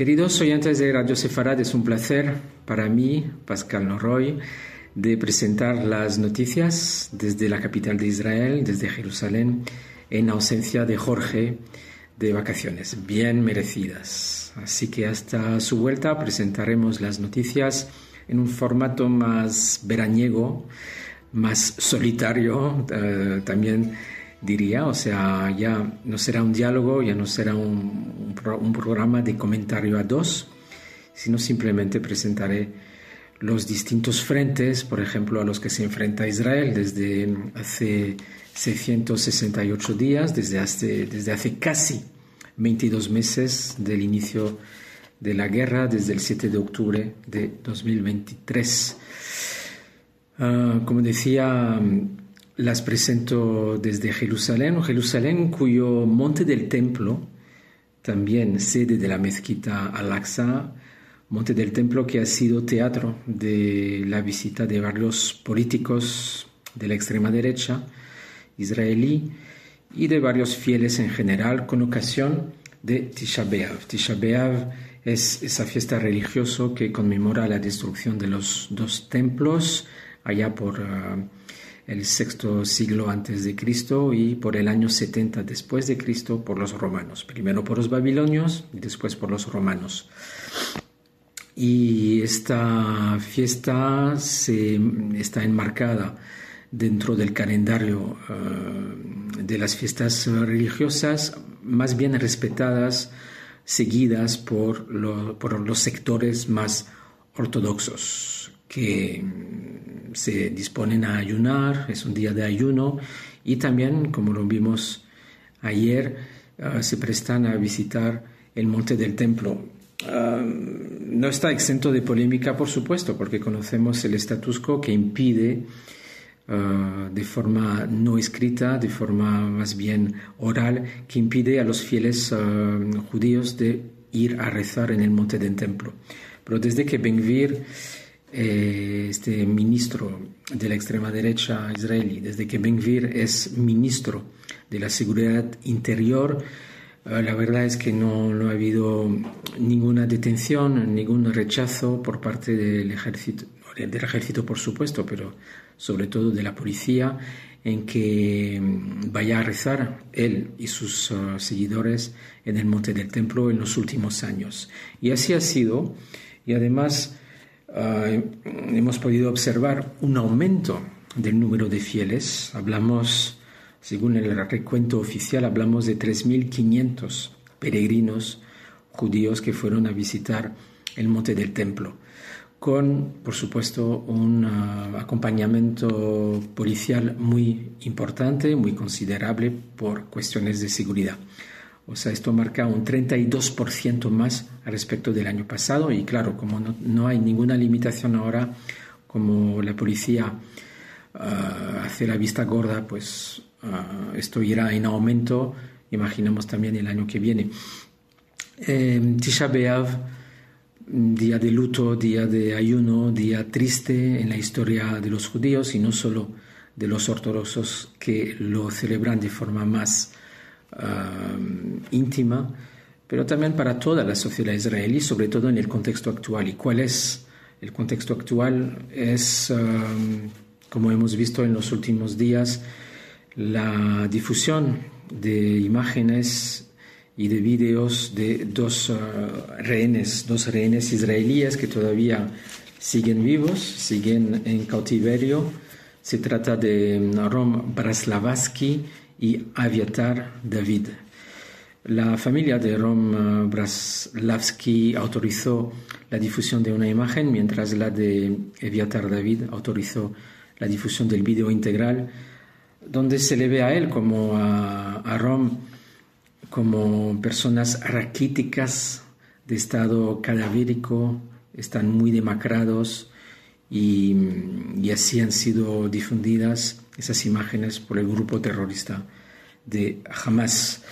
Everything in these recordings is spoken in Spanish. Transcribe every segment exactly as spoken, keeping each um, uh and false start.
Queridos oyentes de Radio Sefarad, es un placer para mí, Pascal Norroy, de presentar las noticias desde la capital de Israel, desde Jerusalén, en ausencia de Jorge, de vacaciones bien merecidas. Así que hasta su vuelta presentaremos las noticias en un formato más veraniego, más solitario, eh, también diría, o sea, ya no será un diálogo, ya no será un, un, pro, un programa de comentario a dos, sino simplemente presentaré los distintos frentes, por ejemplo, a los que se enfrenta Israel desde hace seiscientos sesenta y ocho días, desde hace, desde hace casi veintidós meses del inicio de la guerra, desde el siete de octubre de dos mil veintitrés. Uh, como decía, las presento desde Jerusalén, Jerusalén cuyo monte del templo, también sede de la mezquita Al-Aqsa, monte del templo que ha sido teatro de la visita de varios políticos de la extrema derecha israelí y de varios fieles en general con ocasión de Tisha B'Av. Tisha B'Av es esa fiesta religiosa que conmemora la destrucción de los dos templos allá por uh, el sexto siglo antes de Cristo y por el año setenta después de Cristo por los romanos, primero por los babilonios y después por los romanos. Y esta fiesta se, está enmarcada dentro del calendario uh, de las fiestas religiosas, más bien respetadas, seguidas por, lo, por los sectores más ortodoxos, que se disponen a ayunar, es un día de ayuno, y también, como lo vimos ayer, uh, se prestan a visitar el monte del templo. Uh, no está exento de polémica, por supuesto, porque conocemos el status quo que impide uh, de forma no escrita, de forma más bien oral, que impide a los fieles uh, judíos de ir a rezar en el monte del templo. Pero desde que Ben-Gvir, eh, este ministro de la extrema derecha israelí, desde que Ben-Gvir es ministro de la seguridad interior, la verdad es que no, no ha habido ninguna detención, ningún rechazo por parte del ejército, del ejército por supuesto, pero sobre todo de la policía, en que vaya a rezar él y sus uh, seguidores en el monte del templo en los últimos años. Y así ha sido, y además uh, hemos podido observar un aumento del número de fieles. Hablamos, según el recuento oficial, hablamos de tres mil quinientos peregrinos judíos que fueron a visitar el monte del templo, con, por supuesto, un uh, acompañamiento policial muy importante, muy considerable por cuestiones de seguridad. O sea, esto marca un treinta y dos por ciento más respecto del año pasado, y claro, como no, no hay ninguna limitación ahora, como la policía uh, hace la vista gorda, pues Uh, esto irá en aumento, imaginamos también el año que viene. Eh, Tisha B'Av, día de luto, día de ayuno, día triste en la historia de los judíos y no solo de los ortodoxos que lo celebran de forma más uh, íntima, pero también para toda la sociedad israelí, sobre todo en el contexto actual. ¿Y cuál es el contexto actual? Es, uh, como hemos visto en los últimos días, la difusión de imágenes y de vídeos de dos uh, rehenes, dos rehenes israelíes que todavía siguen vivos, siguen en cautiverio. Se trata de Rom Braslavsky y Aviatar David. La familia de Rom Braslavsky autorizó la difusión de una imagen, mientras la de Aviatar David autorizó la difusión del vídeo integral, donde se le ve a él como a, a Rom como personas raquíticas de estado cadavérico, están muy demacrados y, y así han sido difundidas esas imágenes por el grupo terrorista de Hamas.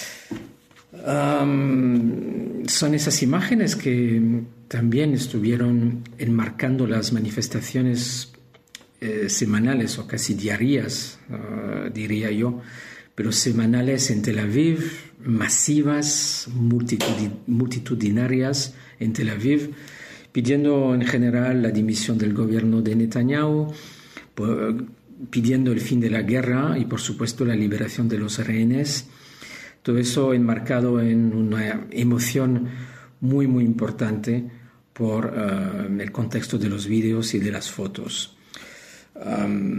Um, son esas imágenes que también estuvieron enmarcando las manifestaciones Eh, semanales o casi diarias, uh, diría yo, pero semanales en Tel Aviv, masivas, multitudinarias en Tel Aviv, pidiendo en general la dimisión del gobierno de Netanyahu, pidiendo el fin de la guerra y, por supuesto, la liberación de los rehenes. Todo eso enmarcado en una emoción muy, muy importante por uh, el contexto de los vídeos y de las fotos. Um,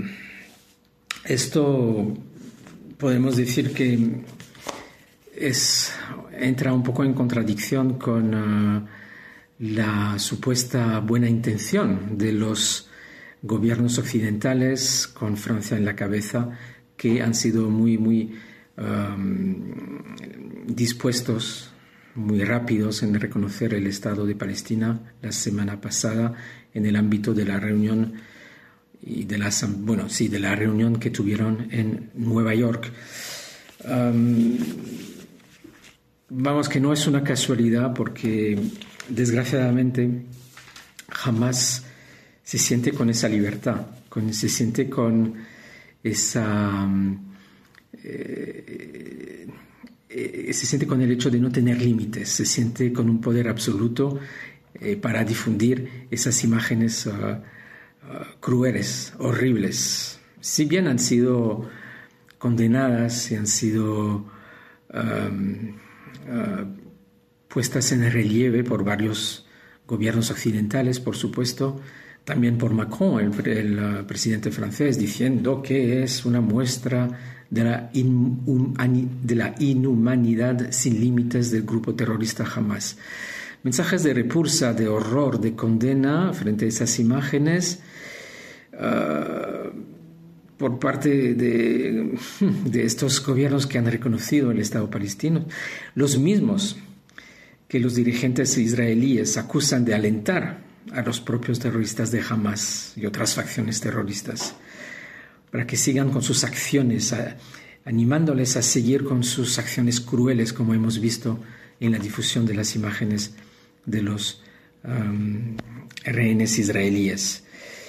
esto podemos decir que es, entra un poco en contradicción con uh, la supuesta buena intención de los gobiernos occidentales, con Francia en la cabeza, que han sido muy, muy um, dispuestos, muy rápidos en reconocer el Estado de Palestina la semana pasada en el ámbito de la reunión y de la, bueno, sí, de la reunión que tuvieron en Nueva York. Um, vamos, que no es una casualidad, porque desgraciadamente Hamás se siente con esa libertad, con, se siente con esa eh, eh, se siente con el hecho de no tener límites, se siente con un poder absoluto eh, para difundir esas imágenes uh, uh, crueles, horribles. Si bien han sido condenadas y han sido um, uh, puestas en relieve por varios gobiernos occidentales, por supuesto, también por Macron, el, el uh, presidente francés, diciendo que es una muestra de la, in, um, de la inhumanidad sin límites del grupo terrorista Hamás. Mensajes de repulsa, de horror, de condena frente a esas imágenes uh, por parte de, de estos gobiernos que han reconocido el Estado palestino, los mismos que los dirigentes israelíes acusan de alentar a los propios terroristas de Hamás y otras facciones terroristas, para que sigan con sus acciones, a, animándoles a seguir con sus acciones crueles, como hemos visto en la difusión de las imágenes de los um, rehenes israelíes.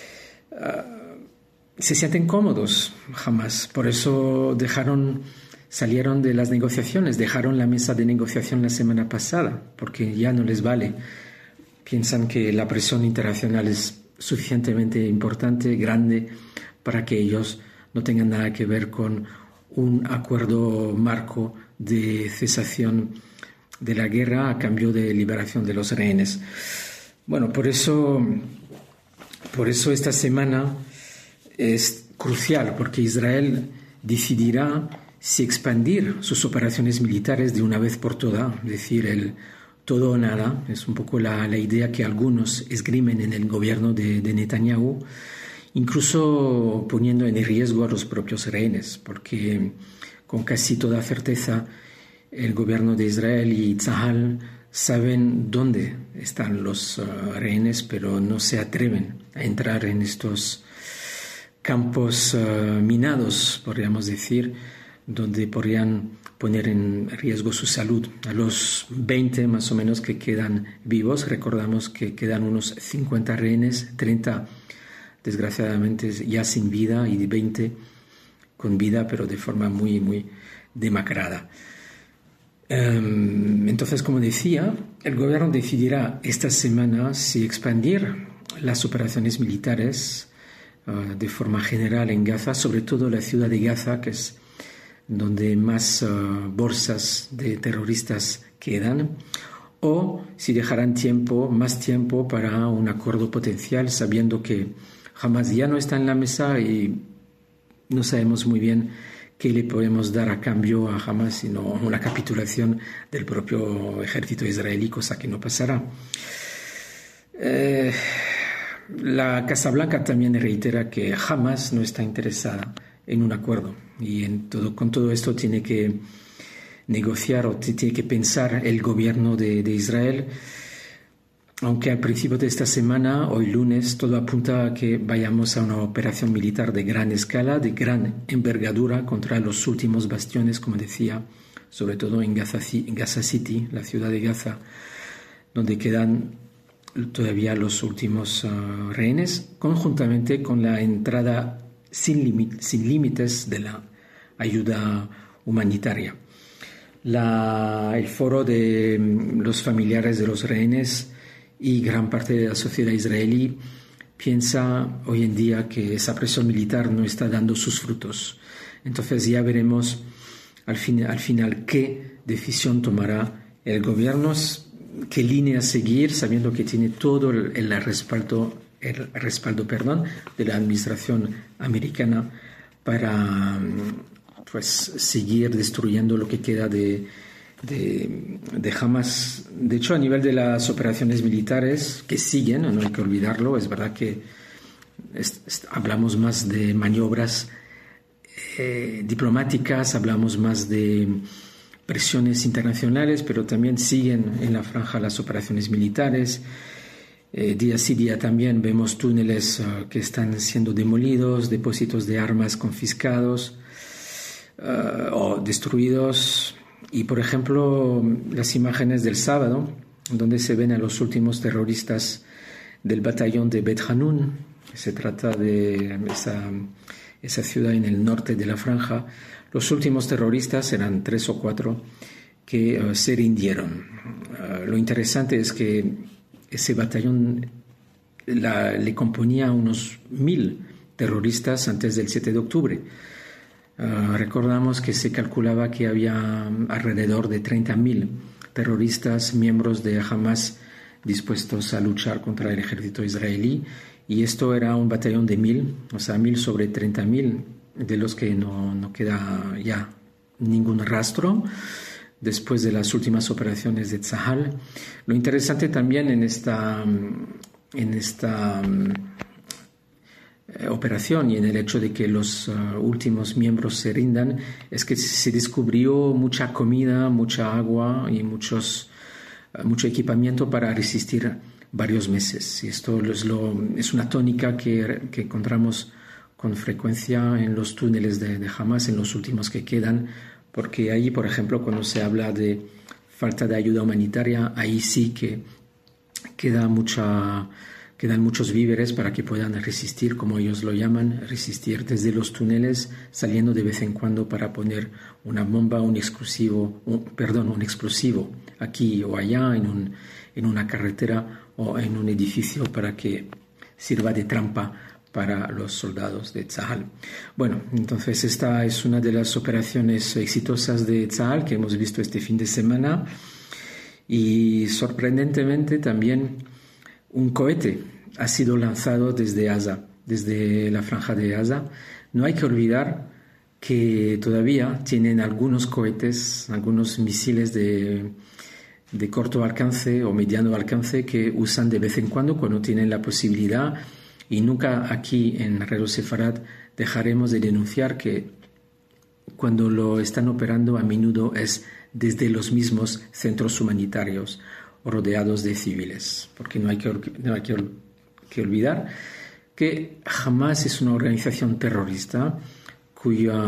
Uh, se sienten cómodos Hamás, por eso dejaron, salieron de las negociaciones, dejaron la mesa de negociación la semana pasada, porque ya no les vale. Piensan que la presión internacional es suficientemente importante, grande, para que ellos no tengan nada que ver con un acuerdo marco de cesación de la guerra a cambio de liberación de los rehenes. Bueno, por eso, por eso esta semana es crucial, porque Israel decidirá si expandir sus operaciones militares de una vez por todas, es decir, el todo o nada. Es un poco la, la idea que algunos esgrimen en el gobierno de, de Netanyahu, incluso poniendo en riesgo a los propios rehenes, porque con casi toda certeza el gobierno de Israel y Tzahal saben dónde están los uh, rehenes, pero no se atreven a entrar en estos campos uh, minados, podríamos decir, donde podrían poner en riesgo su salud. A los veinte más o menos que quedan vivos, recordamos que quedan unos cincuenta rehenes, treinta desgraciadamente ya sin vida y veinte con vida, pero de forma muy, muy demacrada. Um, entonces, como decía, el gobierno decidirá esta semana si expandir las operaciones militares uh, de forma general en Gaza, sobre todo la ciudad de Gaza, que es donde más uh, bolsas de terroristas quedan, o si dejarán tiempo, más tiempo para un acuerdo potencial, sabiendo que Hamás ya no está en la mesa y no sabemos muy bien qué le podemos dar a cambio a Hamás, sino una capitulación del propio ejército israelí, cosa que no pasará. Eh, la Casa Blanca también reitera que Hamás no está interesada en un acuerdo, y en todo, con todo esto tiene que negociar o tiene que pensar el gobierno de, de Israel, aunque al principio de esta semana, hoy lunes, todo apunta a que vayamos a una operación militar de gran escala, de gran envergadura contra los últimos bastiones, como decía, sobre todo en Gaza, en Gaza City, la ciudad de Gaza, donde quedan todavía los últimos uh, rehenes, conjuntamente con la entrada sin, sin límites de la ayuda humanitaria. la, el foro de los familiares de los rehenes y gran parte de la sociedad israelí piensa hoy en día que esa presión militar no está dando sus frutos. Entonces ya veremos al, fin, al final qué decisión tomará el gobierno, qué línea seguir, sabiendo que tiene todo el, el respaldo, el respaldo perdón, de la administración americana para pues, seguir destruyendo lo que queda de, de, de Hamas. De hecho, a nivel de las operaciones militares que siguen, no hay que olvidarlo, es verdad que es, es, hablamos más de maniobras eh, diplomáticas, hablamos más de presiones internacionales, pero también siguen en la franja las operaciones militares. Eh, día sí día también vemos túneles uh, que están siendo demolidos, depósitos de armas confiscados uh, o destruidos. Y, por ejemplo, las imágenes del sábado, donde se ven a los últimos terroristas del batallón de Bet Hanun. Se trata de esa, esa ciudad en el norte de la franja. Los últimos terroristas eran tres o cuatro que uh, se rindieron. Uh, lo interesante es que ese batallón la, le componía unos mil terroristas antes del siete de octubre. Uh, recordamos que se calculaba que había alrededor de treinta mil terroristas, miembros de Hamas, dispuestos a luchar contra el ejército israelí. Y esto era un batallón de mil, o sea, mil sobre treinta mil, de los que no, no queda ya ningún rastro después de las últimas operaciones de Tzahal. Lo interesante también en esta, en esta um, operación y en el hecho de que los uh, últimos miembros se rindan es que se descubrió mucha comida, mucha agua y muchos, uh, mucho equipamiento para resistir varios meses. Y esto es, lo, es una tónica que, que encontramos con frecuencia en los túneles de, de Hamas, en los últimos que quedan, porque ahí, por ejemplo, cuando se habla de falta de ayuda humanitaria, ahí sí que queda mucha, quedan muchos víveres para que puedan resistir, como ellos lo llaman, resistir desde los túneles, saliendo de vez en cuando para poner una bomba, un exclusivo, un, perdón, un explosivo aquí o allá, en, un, en una carretera o en un edificio, para que sirva de trampa para los soldados de Tzahal. Bueno, entonces esta es una de las operaciones exitosas de Tzahal que hemos visto este fin de semana, y sorprendentemente también un cohete ha sido lanzado desde Gaza, desde la franja de Gaza. No hay que olvidar que todavía tienen algunos cohetes, algunos misiles de, de corto alcance o mediano alcance que usan de vez en cuando cuando tienen la posibilidad. Y nunca aquí en Radio Sefarad dejaremos de denunciar que cuando lo están operando a menudo es desde los mismos centros humanitarios rodeados de civiles, porque no hay que, no hay que, que olvidar que Hamas es una organización terrorista cuya,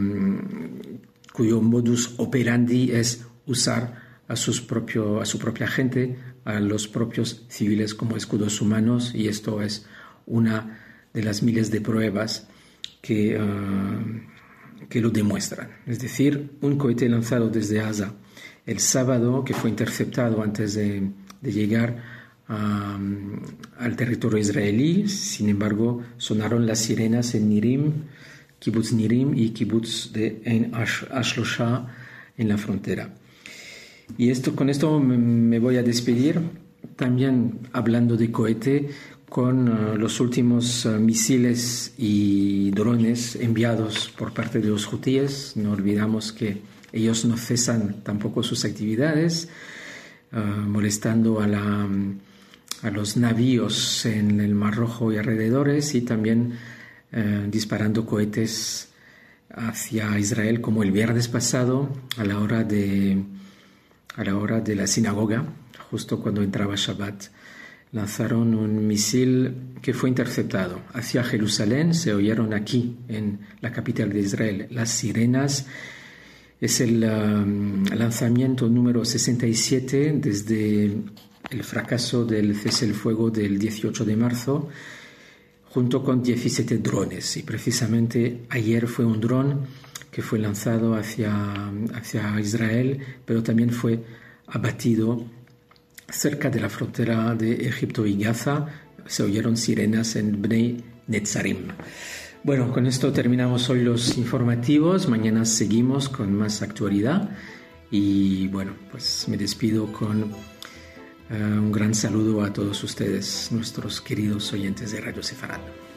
cuyo modus operandi es usar a, sus propio, a su propia gente, a los propios civiles como escudos humanos, y esto es una de las miles de pruebas que, uh, que lo demuestran. Es decir, un cohete lanzado desde Gaza el sábado, que fue interceptado antes de, de llegar um, al territorio israelí. Sin embargo, sonaron las sirenas en Nirim, Kibbutz Nirim y Kibbutz de en Ashlosha, en la frontera. Y esto, con esto me, me voy a despedir, también hablando de cohete, con uh, los últimos uh, misiles y drones enviados por parte de los hutíes. No olvidamos que ellos no cesan tampoco sus actividades, uh, molestando a, la, a los navíos en el Mar Rojo y alrededores, y también uh, disparando cohetes hacia Israel, como el viernes pasado a la hora de, a la hora de la sinagoga, justo cuando entraba Shabbat. Lanzaron un misil que fue interceptado hacia Jerusalén. Se oyeron aquí, en la capital de Israel, las sirenas. Es el um, lanzamiento número sesenta y siete desde el fracaso del cese el fuego del dieciocho de marzo, junto con diecisiete drones. Y precisamente ayer fue un dron que fue lanzado hacia, hacia Israel, pero también fue abatido cerca de la frontera de Egipto y Gaza. Se oyeron sirenas en Bnei Netzarim. Bueno, con esto terminamos hoy los informativos. Mañana seguimos con más actualidad. Y bueno, pues me despido con uh, un gran saludo a todos ustedes, nuestros queridos oyentes de Radio Sefarad.